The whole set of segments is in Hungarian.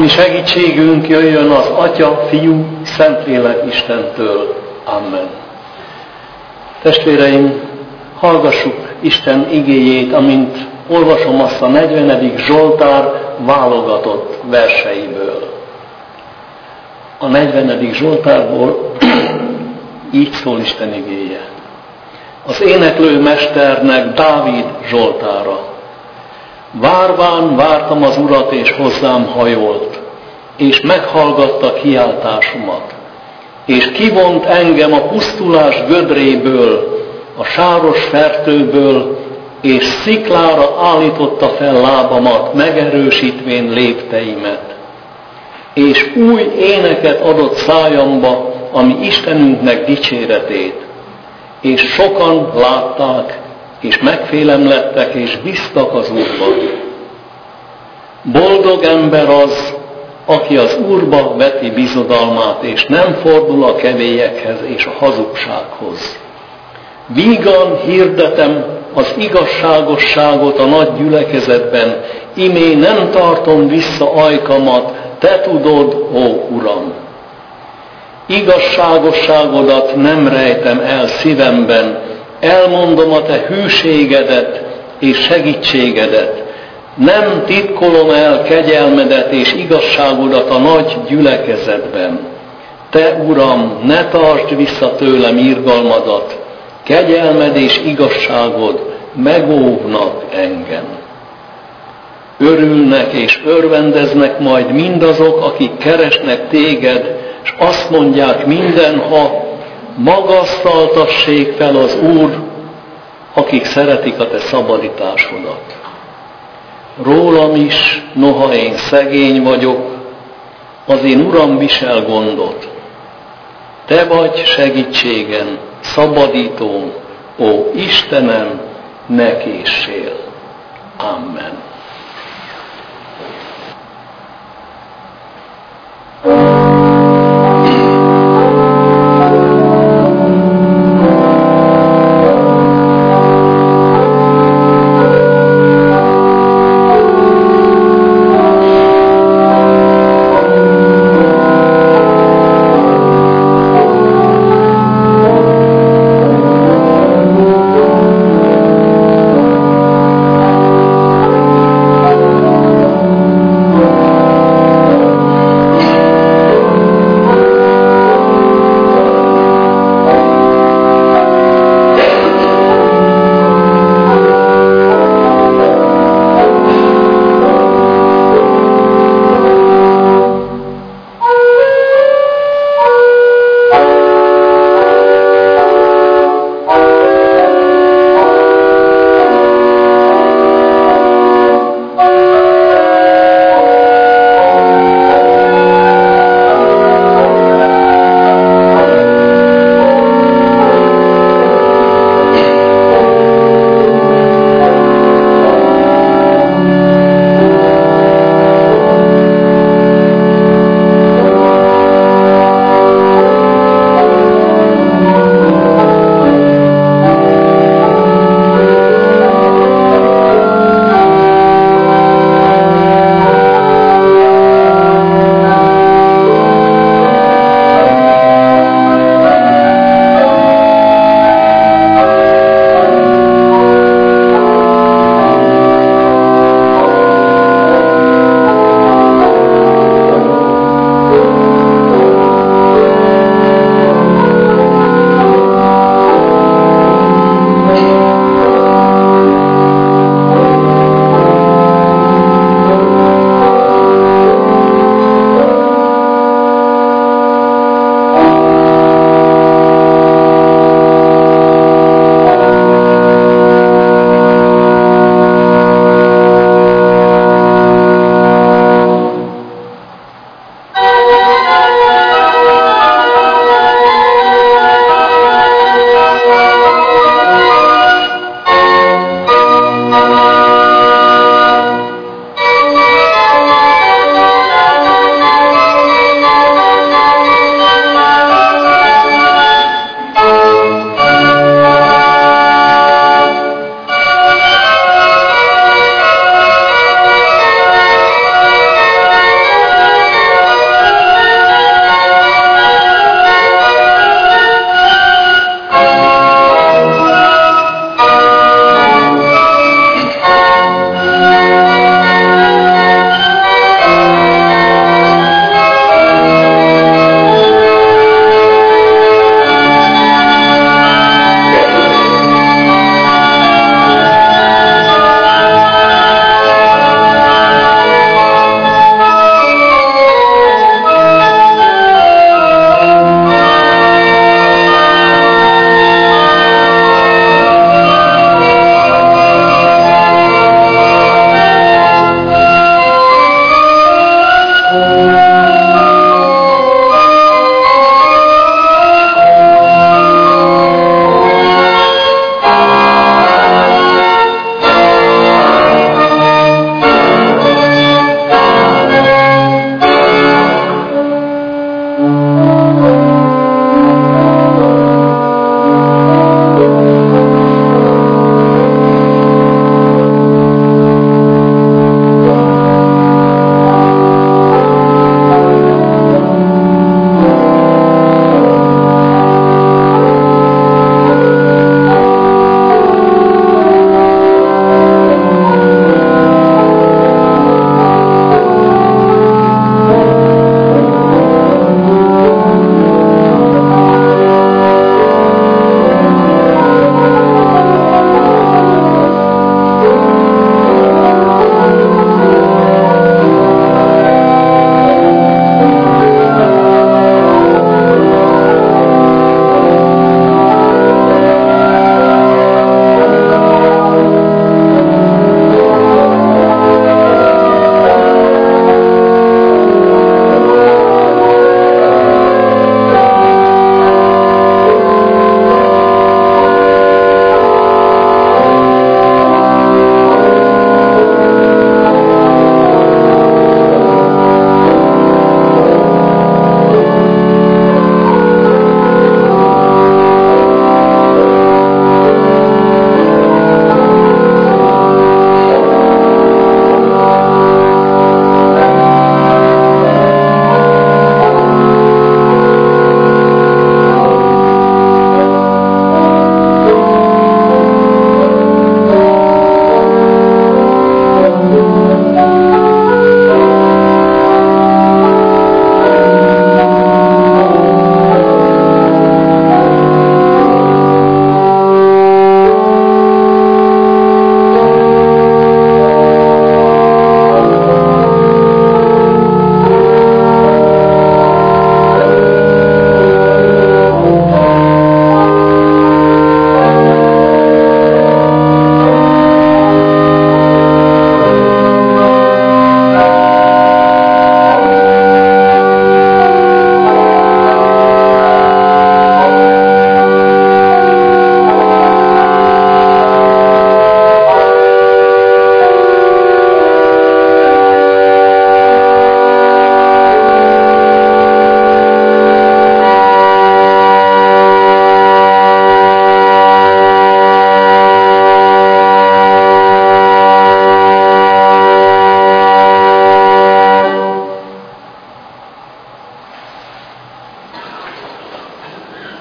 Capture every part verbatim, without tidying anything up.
mi segítségünk jöjjön az Atya, Fiú, Szentlélek Istentől. Amen. Testvéreim, hallgassuk Isten igéjét, amint olvasom azt a negyvenedik Zsoltár válogatott verseiből. A negyvenedik Zsoltárból így szól Isten igéje. Az éneklő mesternek, Dávid Zsoltára. Várván vártam az Urat, és hozzám hajolt, és meghallgatta kiáltásomat, és kivont engem a pusztulás gödréből, a sáros fertőből, és sziklára állította fel lábamat, megerősítvén lépteimet. És új éneket adott szájamba, ami Istenünknek dicséretét. És sokan látták, és megfélemlettek, és bíztak az Úrban. Boldog ember az, aki az Úrba veti bizodalmát, és nem fordul a kevélyekhez és a hazugsághoz. Vígan hirdetem az igazságosságot a nagy gyülekezetben, imé nem tartom vissza ajkamat, te tudod, ó Uram. Igazságosságodat nem rejtem el szívemben, elmondom a te hűségedet és segítségedet. Nem titkolom el kegyelmedet és igazságodat a nagy gyülekezetben. Te, Uram, ne tartsd vissza tőlem irgalmadat, kegyelmed és igazságod megóvnak engem. Örülnek és örvendeznek majd mindazok, akik keresnek téged, és azt mondják mindenha, magasztaltassék fel az Úr, akik szeretik a te szabadításodat. Rólam is, noha én szegény vagyok, az én Uram visel gondot. Te vagy segítségem, szabadítóm, ó Istenem, ne késsél. Amen. Amen.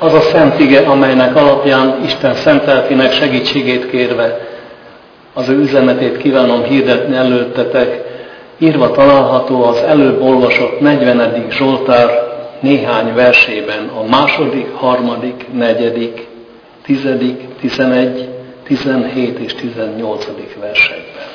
Az a szent ige, amelynek alapján Isten szent lelkének segítségét kérve az ő üzenetét kívánom hirdetni előttetek, írva található az előbb olvasott negyvenedik Zsoltár néhány versében, a második, harmadik, negyedik, tizedik, tizenegy, tizenhét és tizennyolcadik versekben.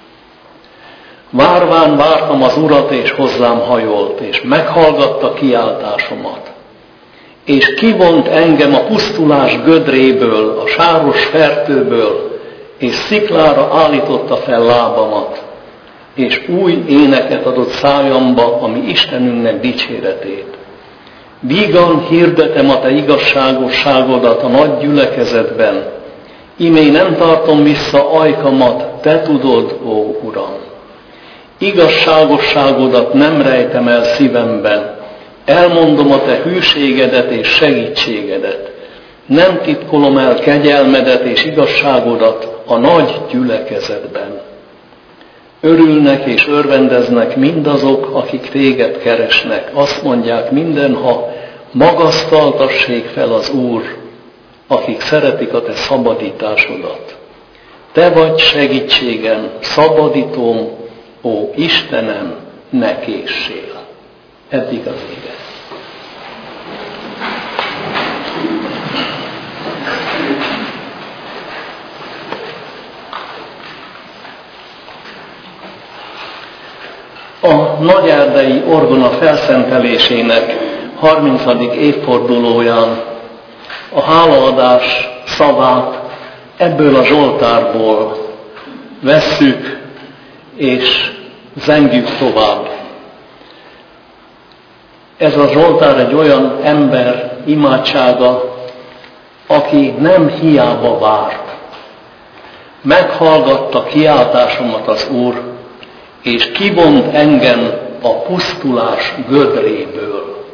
Várván vártam az Urat, és hozzám hajolt, és meghallgatta kiáltásomat. És kivont engem a pusztulás gödréből, a sáros fertőből, és sziklára állította fel lábamat, és új éneket adott szájamba, ami Istenünknek dicséretét. Vígan hirdetem a te igazságosságodat a nagy gyülekezetben, imé nem tartom vissza ajkamat, te tudod, ó Uram. Igazságosságodat nem rejtem el szívemben, elmondom a te hűségedet és segítségedet. Nem titkolom el kegyelmedet és igazságodat a nagy gyülekezetben. Örülnek és örvendeznek mindazok, akik téged keresnek. Azt mondják mindenha, magasztaltassék fel az Úr, akik szeretik a te szabadításodat. Te vagy segítségem, szabadítóm, ó Istenem, ne késsél. Eddig az ige. A nagyerdei orgona felszentelésének harmincadik évfordulóján a hálaadás szavát ebből a Zsoltárból vesszük és zengjük tovább. Ez a Zsoltár egy olyan ember imádsága, aki nem hiába várt. Meghallgatta kiáltásomat az Úr, és kivont engem a pusztulás gödréből.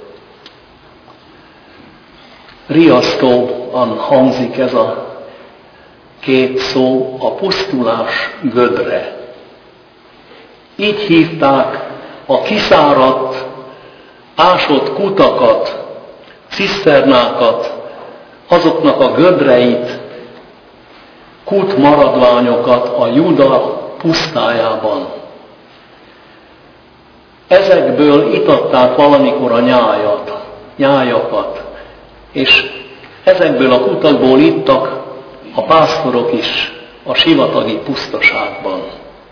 Riasztóan hangzik ez a két szó, a pusztulás gödre. Így hívták a kiszáradt, ásott kutakat, ciszternákat, azoknak a gödreit, kút maradványokat a Juda pusztájában. Ezekből itatták valamikor a nyájat, nyájakat, és ezekből a kutakból ittak a pásztorok is a sivatagi pusztaságban.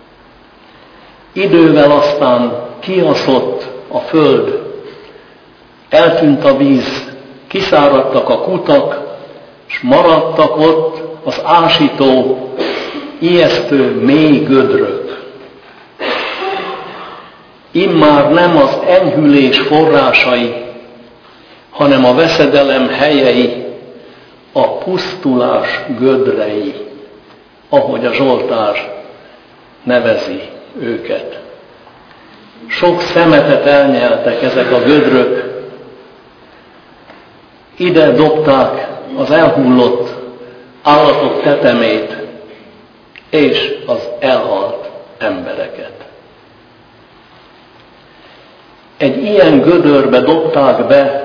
Idővel aztán kiaszott a föld, eltűnt a víz, kiszáradtak a kutak, és maradtak ott az ásító, ijesztő mély gödrök. Immár nem az enyhülés forrásai, hanem a veszedelem helyei, a pusztulás gödrei, ahogy a Zsoltár nevezi őket. Sok szemetet elnyeltek ezek a gödrök, ide dobták az elhullott állatok tetemét és az elhalt embereket. Egy ilyen gödörbe dobták be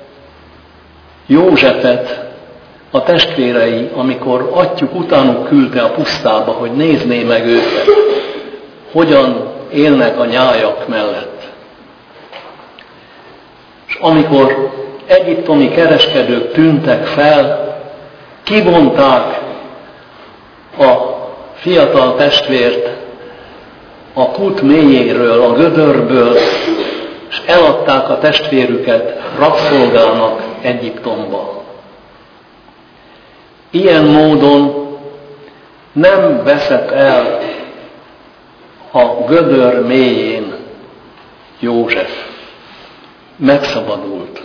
Józsefet a testvérei, amikor atyjuk utánuk küldte a pusztába, hogy nézné meg őket, hogyan élnek a nyájak mellett. És amikor egyiptomi kereskedők tűntek fel, kivonták a fiatal testvért a kút mélyéről, a gödörből, és eladták a testvérüket rabszolgának Egyiptomba. Ilyen módon nem veszett el a gödör mélyén József. Megszabadult.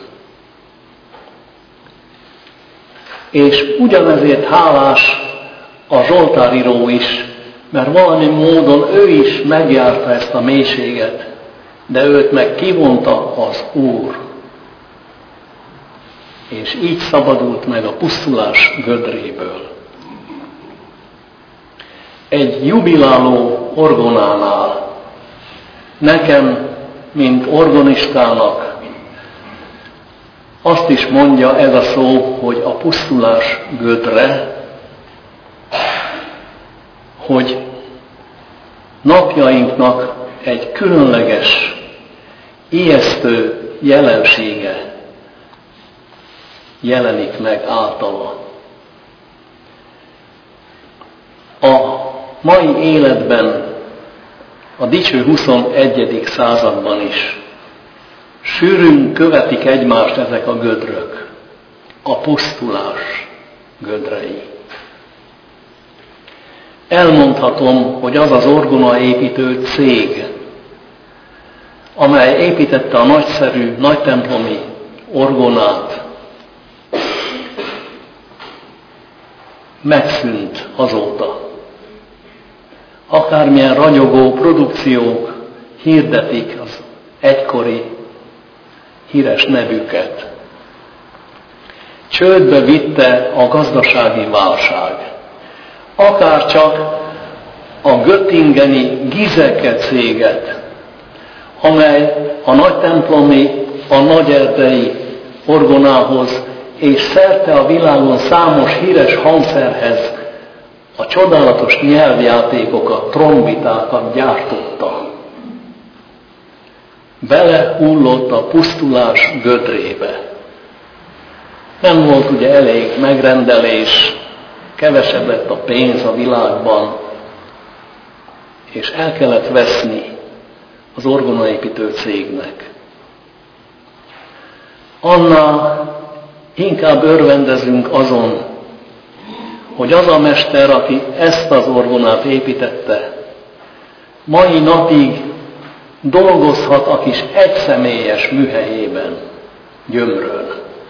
És ugyanezért hálás a Zsoltáríró is, mert valami módon ő is megjárta ezt a mélységet, de őt meg kivonta az Úr. És így szabadult meg a pusztulás gödréből. Egy jubiláló orgonánál nekem, mint organistának, Azt is mondja ez a szó, hogy a pusztulás gödre, hogy napjainknak egy különleges, ijesztő jelensége jelenik meg általa. A mai életben, a dicső huszonegyedik században is sűrűn követik egymást ezek a gödrök, a pusztulás gödrei. Elmondhatom, hogy az az orgonaépítő cég, amely építette a nagyszerű, nagytemplomi orgonát, megszűnt azóta. Akármilyen ragyogó produkciók hirdetik az egykori híres nevüket. Csődbe vitte a gazdasági válság. Akárcsak a göttingeni Gizeke céget, amely a nagytemplomi, a nagyerdei orgonához és szerte a világon számos híres hangszerhez a csodálatos nyelvjátékokat, trombitákat gyártotta. Belehullott a pusztulás gödrébe. Nem volt ugye elég megrendelés, kevesebb lett a pénz a világban, és el kellett veszni az orgonaépítő cégnek. Annál inkább örvendezünk azon, hogy az a mester, aki ezt az orgonát építette, mai napig dolgozhat a kis egyszemélyes műhelyében, Gyömrön.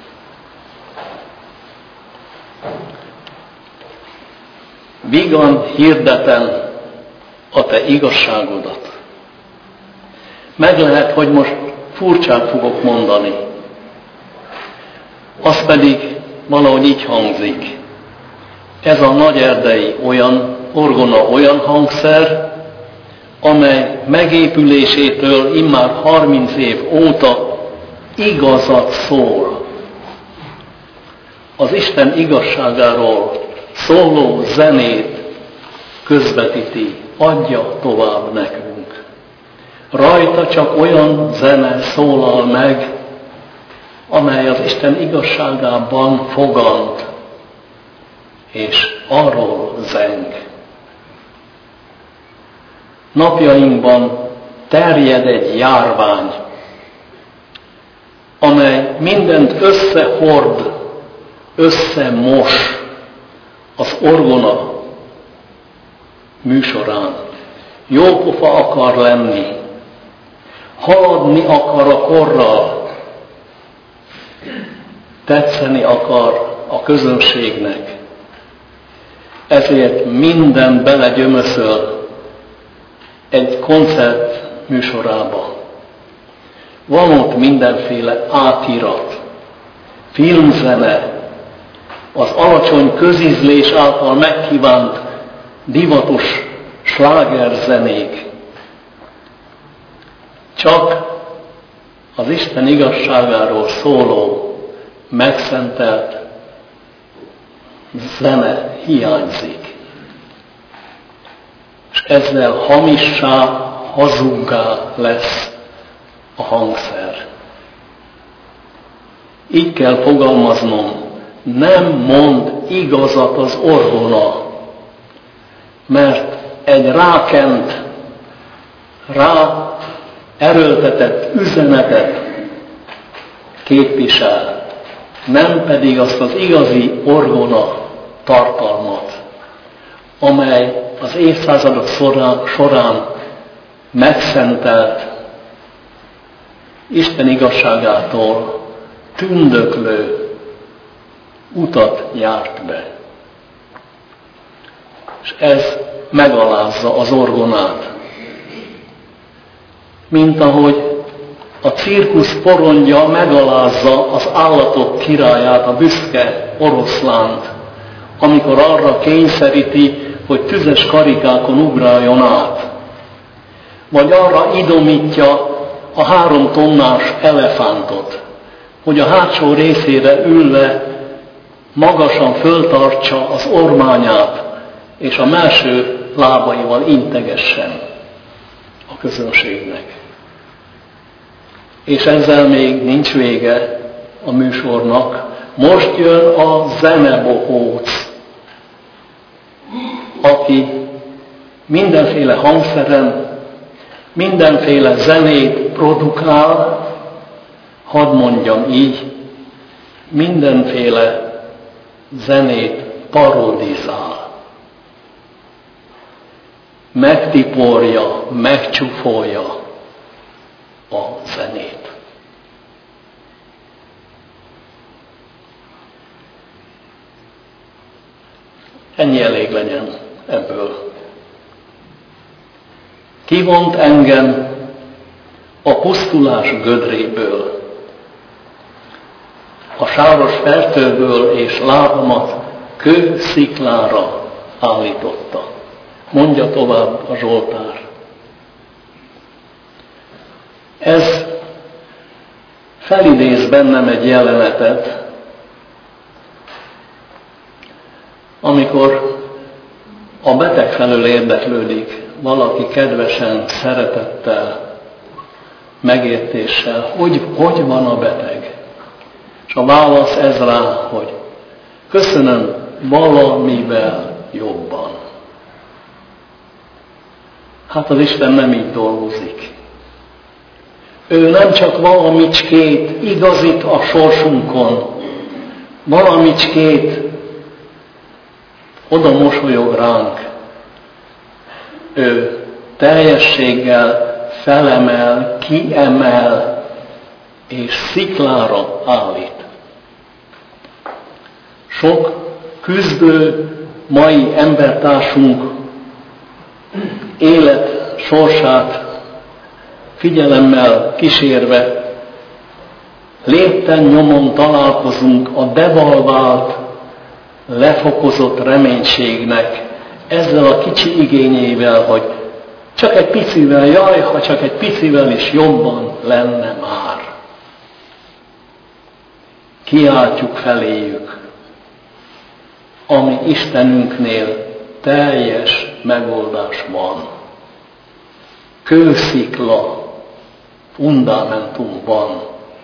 Vígan hirdetem a te igazságodat. Meg lehet, hogy most furcsát fogok mondani. Az pedig valahogy így hangzik. Ez a nagyerdei olyan orgona, olyan hangszer, amely megépülésétől immár harminc év óta igazat szól. Az Isten igazságáról szóló zenét közvetíti, adja tovább nekünk. Rajta csak olyan zene szólal meg, amely az Isten igazságában fogant, és arról zeng. Napjainkban terjed egy járvány, amely mindent összehord, összemos az orgona műsorán. Jópofa akar lenni, haladni akar a korral, tetszeni akar a közönségnek. Ezért minden belegyömöszöl egy koncert műsorába. Van ott mindenféle átirat, filmzene, az alacsony közízlés által megkívánt divatos slágerzenék. Csak az Isten igazságáról szóló, megszentelt zene hiányzik. És ezzel hamissá, hazuggá lesz a hangszer. Így kell fogalmaznom, nem mond igazat az orgona, mert egy rákent, rá erőltetett üzenetet képvisel, nem pedig azt az igazi orgona tartalmat, amely az évszázadok során megszentelt, Isten igazságától tündöklő utat járt be. És ez megalázza az orgonát. Mint ahogy a cirkusz porondja megalázza az állatok királyát, a büszke oroszlánt, amikor arra kényszeríti, hogy tüzes karikákon ugráljon át. Vagy arra idomítja a három tonnás elefántot, hogy a hátsó részére ülve magasan föltartsa az ormányát, és a melső lábaival integessen a közönségnek. És ezzel még nincs vége a műsornak. Most jön a zenebohóc, aki mindenféle hangszeren, mindenféle zenét produkál, hadd mondjam így, mindenféle zenét parodizál. Megtiporja, megcsúfolja a zenét. Ennyi elég legyen ebből. Kivont engem a pusztulás gödréből, a sáros fertőből, és lábamat kősziklára állította. Mondja tovább a Zsoltár. Ez felidéz bennem egy jelenetet, amikor a beteg felől érdeklődik valaki kedvesen, szeretettel, megértéssel, hogy hogy van a beteg. És a válasz ez rá, hogy köszönöm, valamivel jobban. Hát az Isten nem így dolgozik. Ő nem csak valamicskét igazít a sorsunkon, valamicskét oda mosolyog ránk. Ő teljességgel felemel, kiemel, és sziklára állít. Sok küzdő mai embertársunk élet sorsát figyelemmel kísérve lépten nyomon találkozunk a devalvált, lefokozott reménységnek, ezzel a kicsi igényével, hogy csak egy picivel, jaj, ha csak egy picivel is jobban lenne már. Kiáltjuk feléjük, ami Istenünknél teljes megoldás van. Kőszikla fundamentum van.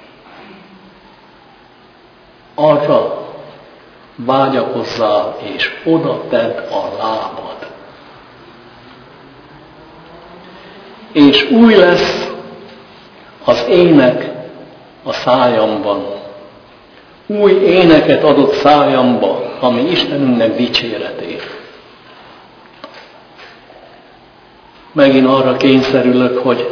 Arra vágyakozzál, és oda tedd a lábad. És új lesz az ének a szájamban. Új éneket adott szájamba, ami Istenünknek dicséretét. Megint arra kényszerülök, hogy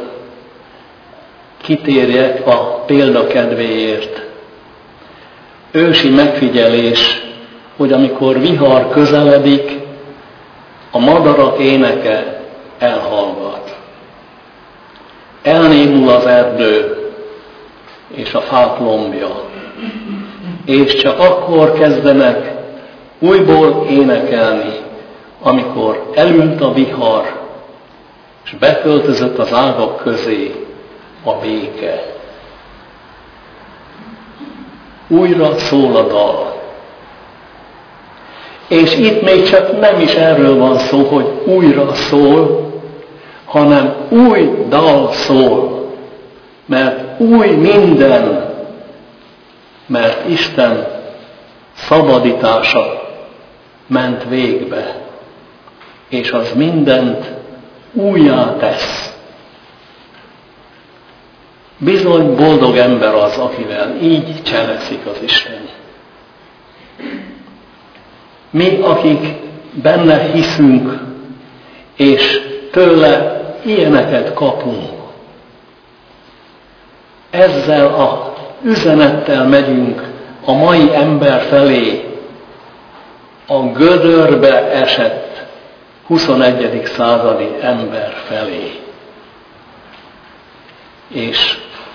kitérjek a példa kedvéért. Ősi megfigyelés, hogy amikor vihar közeledik, a madarak éneke elhallgat. Elnémul az erdő és a fák lombja, és csak akkor kezdenek újból énekelni, amikor elült a vihar, és beköltözött az ágak közé a béke. Újra szól a dal. És itt még csak nem is erről van szó, hogy újra szól, hanem új dal szól, mert új minden, mert Isten szabadítása ment végbe, és az mindent újjá tesz. Bizony boldog ember az, akivel így cselekszik az Isten. Mi, akik benne hiszünk, és tőle ilyeneket kapunk, ezzel a üzenettel megyünk a mai ember felé, a gödörbe esett huszonegyedik századi ember felé. És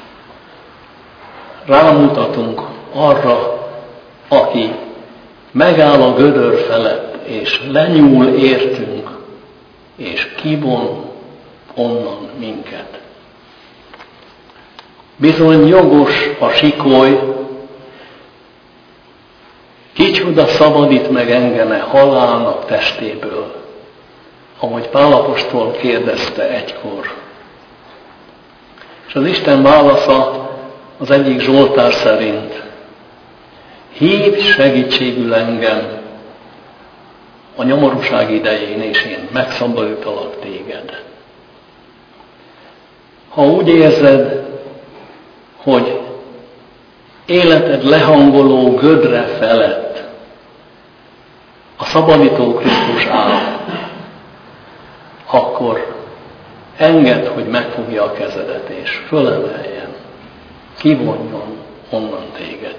rámutatunk arra, aki megáll a gödör felett, és lenyúl értünk, és kivon onnan minket. Bizony jogos a sikoly, Kicsoda szabadít meg engeme halálnak testéből, ahogy Pál apostol kérdezte egykor. És az Isten válasza az egyik zsoltár szerint: hívj segítségül engem a nyomorúság idején, és én megszabadítalak téged. Ha úgy érzed, hogy életed lehangoló gödre felett a szabadító Krisztus áll, akkor engedd, hogy megfogja a kezedet, és fölemeljen, kivonjon onnan téged.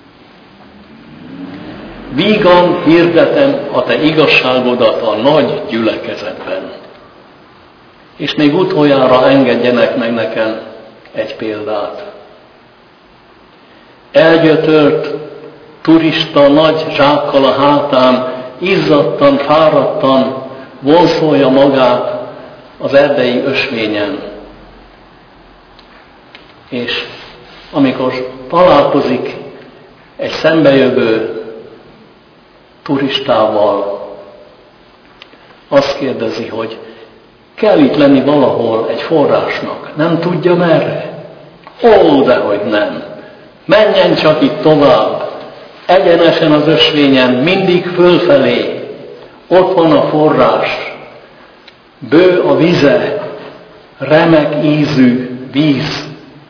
Vígan hirdetem a te igazságodat a nagy gyülekezetben. És még utoljára engedjenek meg nekem egy példát. Elgyötört turista nagy zsákkal a hátán, izzadtan, fáradtan vonszolja magát az erdei ösvényen. És amikor találkozik egy szembejövő turistával, azt kérdezi, hogy kell itt lenni valahol egy forrásnak. Nem tudja merre? Ó, dehogy nem. Menjen csak itt tovább, egyenesen az ösvényen, mindig fölfelé. Ott van a forrás. Bő a vize, remek ízű víz.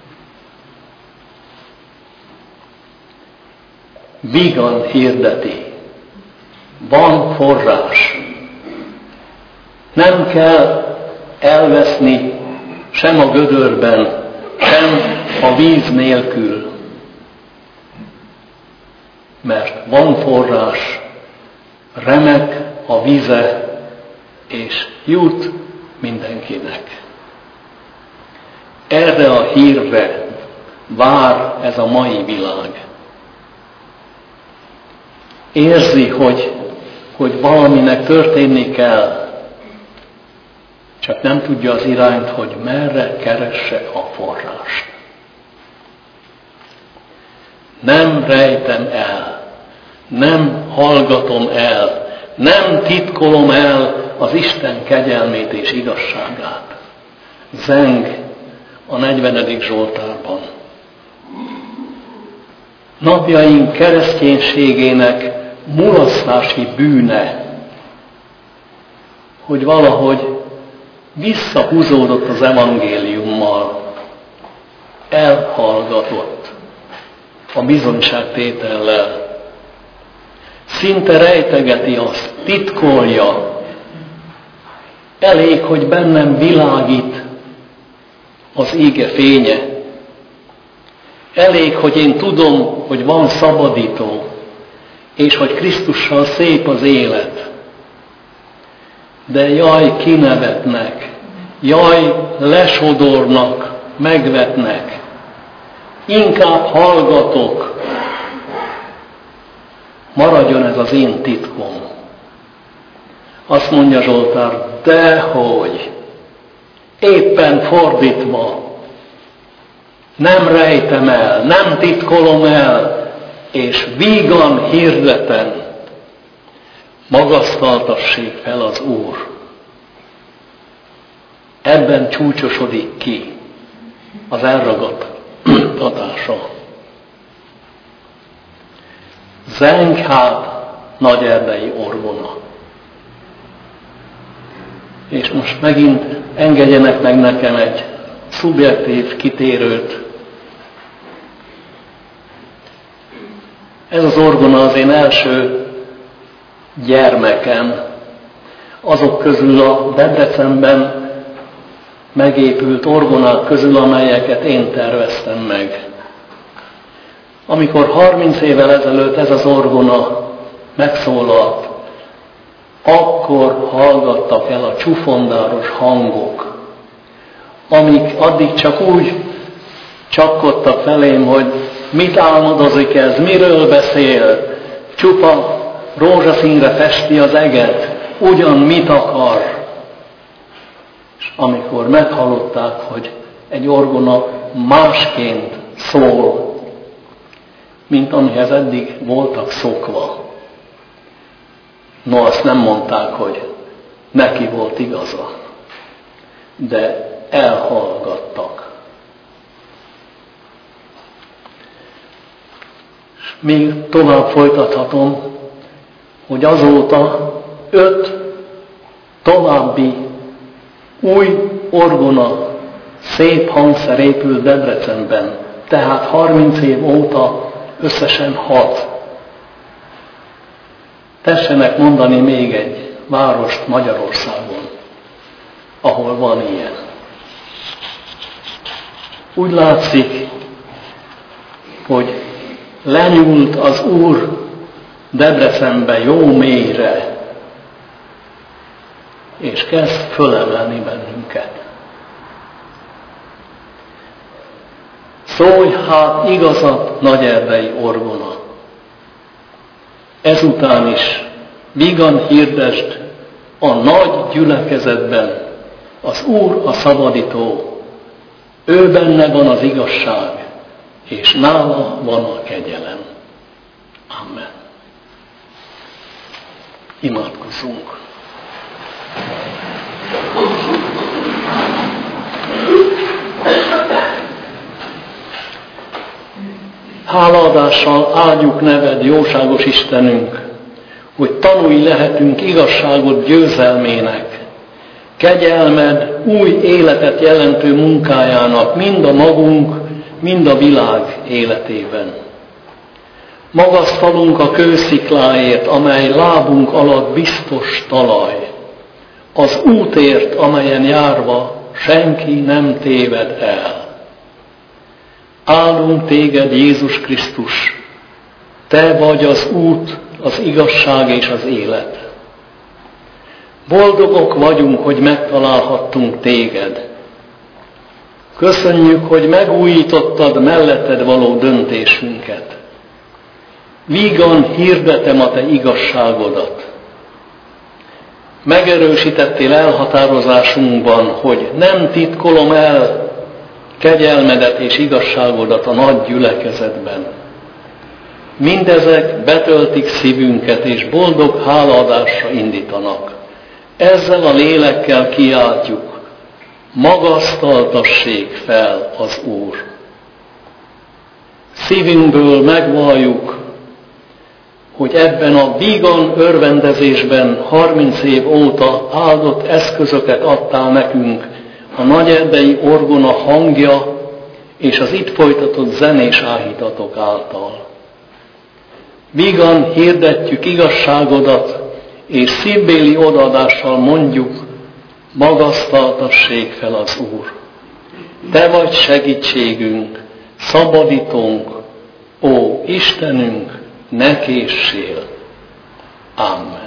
Vígan hirdeti. Van forrás. Nem kell elveszni sem a gödörben, sem a víz nélkül. Mert van forrás, remek a vize, és jut mindenkinek. Erre a hírre vár ez a mai világ. Érzi, hogy, hogy valaminek történni kell, csak nem tudja az irányt, hogy merre keresse a forrást. Nem rejtem el, nem hallgatom el, nem titkolom el az Isten kegyelmét és igazságát. Zeng a negyvenedik Zsoltárban. Napjaink kereszténységének mulasztási bűne, hogy valahogy visszahúzódott az evangéliummal, elhallgatott a bizonyságtétellel. Szinte rejtegeti azt, titkolja. Elég, hogy bennem világít az íge fénye. Elég, hogy én tudom, hogy van szabadító, és hogy Krisztussal szép az élet. De jaj, kinevetnek, jaj, lesodornak, megvetnek. Inkább hallgatok. Maradjon ez az én titkom. Azt mondja Zsoltár, dehogy, éppen fordítva. Nem rejtem el, nem titkolom el, és vígan hirdetem. Magasztaltassék fel az Úr. Ebben csúcsosodik ki az elragadtatása. Zeng hát nagy erdei orgona. És most megint engedjenek meg nekem egy szubjektív kitérőt. Ez az orgona az én első gyermekem, azok közül a Debrecenben megépült orgonák közül, amelyeket én terveztem meg. Amikor harminc évvel ezelőtt ez az orgona megszólalt, akkor hallgattak el a csufondáros hangok, amik addig csak úgy csapkodtak felém, hogy mit álmodozik ez, miről beszél, csupa rózsaszínre festi az eget, ugyan mit akar. És amikor meghallották, hogy egy orgona másként szól, mint amihez eddig voltak szokva. No, azt nem mondták, hogy neki volt igaza, de elhallgattak. És még tovább folytathatom, hogy azóta öt további új orgona szép hangszer épül Debrecenben, tehát harminc év óta összesen hat. Tessenek mondani még egy várost Magyarországon, ahol van ilyen. Úgy látszik, hogy lenyúlt az Úr Debrecenbe jó mélyre, és kezd fölemelni bennünket. Szólj hát igazat, nagyerdei orgona! Ezután is vígan hirdesd a nagy gyülekezetben, az Úr a szabadító, ő benne van az igazság, és nála van a kegyelem. Amen. Imádkozzunk. Hálaadással áldjuk neved, jóságos Istenünk, hogy tanúi lehetünk igazságot győzelmének, kegyelmed új életet jelentő munkájának mind a magunk, mind a világ életében. Magasztalunk a kőszikláért, amely lábunk alatt biztos talaj, az útért, amelyen járva senki nem téved el. Áldunk téged, Jézus Krisztus, te vagy az út, az igazság és az élet. Boldogok vagyunk, hogy megtalálhattunk téged. Köszönjük, hogy megújítottad melletted való döntésünket. Vígan hirdetem a te igazságodat. Megerősítettél elhatározásunkban, hogy nem titkolom el kegyelmedet és igazságodat a nagy gyülekezetben. Mindezek betöltik szívünket, és boldog hálaadásra indítanak. Ezzel a lélekkel kiáltjuk, magasztaltassék fel az Úr. Szívünkből megvalljuk, hogy ebben a vígan örvendezésben harminc év óta áldott eszközöket adtál nekünk, a nagyerdei orgona hangja és az itt folytatott zenés áhítatok által. Vígan hirdetjük igazságodat, és szívbéli odaadással mondjuk, magasztaltassék fel az Úr. Te vagy segítségünk, szabadítónk, ó Istenünk, ne késsél. Amen.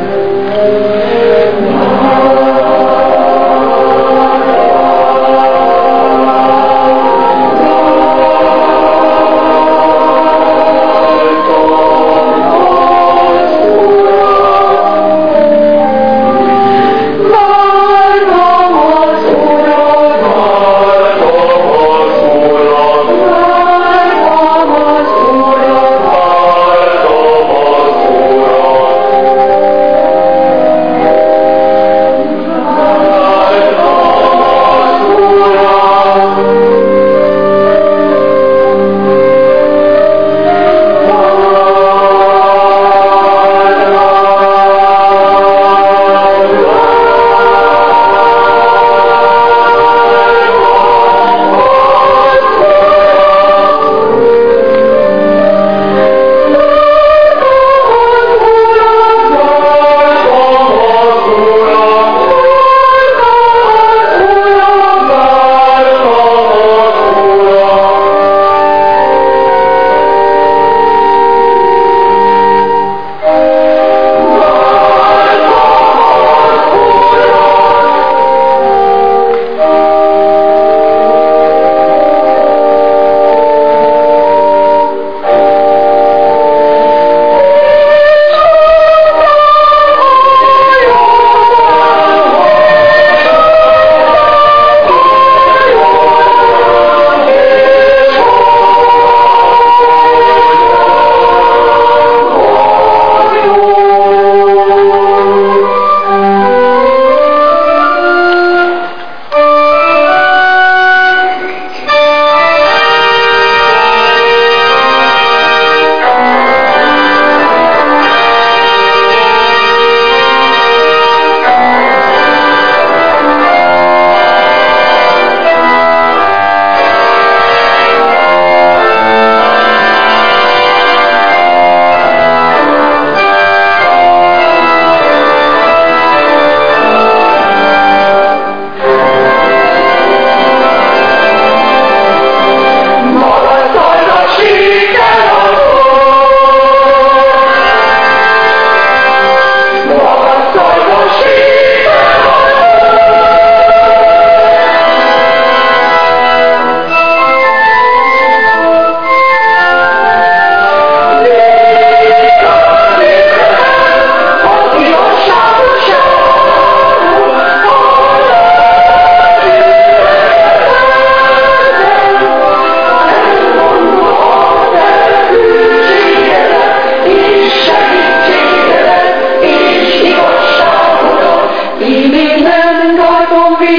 Oh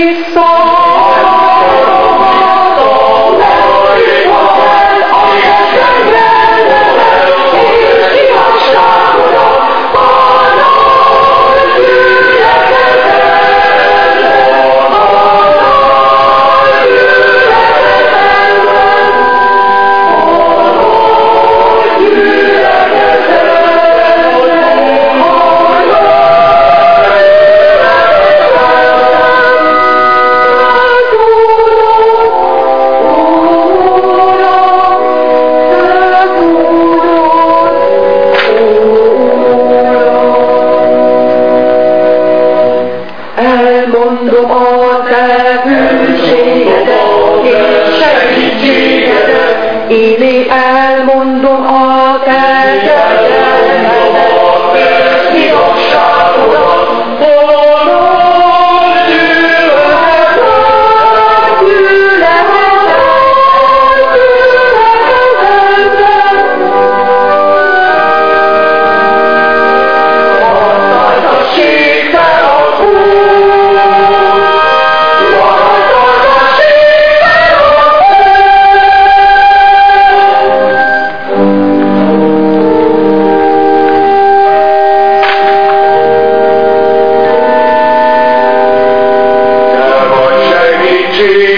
Elmondom a te hűségedet és segítségedet, én elmondom a te kegyelmedet és igazságodat. Honnan gyűlhet el, gyűlhet el, gyűlhet el. Maradtassék fel a Úr, maradtassék fel a Úr. Te vagy segítség.